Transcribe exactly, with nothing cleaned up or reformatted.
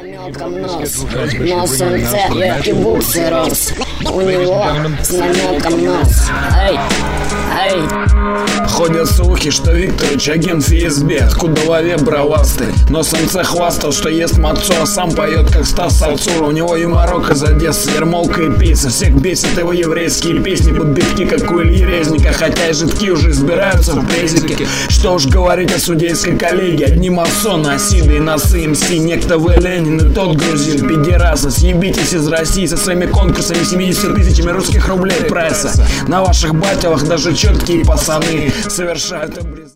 намеком нос, но солнце и буксы рос. У него с намеком нос. Эй, эй. Ходят слухи, что Викторович агент эф эс бэ, откуда в голове бравастый. Но самце хвастал, что ест мацо, а сам поет, как Стас Сарцур. У него юморок из Одессы, ермолка и пицца. Всех бесит его еврейские песни под битки, как у Ильи Резника. Хотя и жидки уже избираются в презике. Что уж говорить о судейской коллегии. Одни масоны, осиды и носы эм си. Некто В. Ленин и тот грузин, педерасы. Съебитесь из России со своими конкурсами семьюдесятью тысячами русских рублей пресса. На ваших батилах даже четкие пацаны совершают обрез.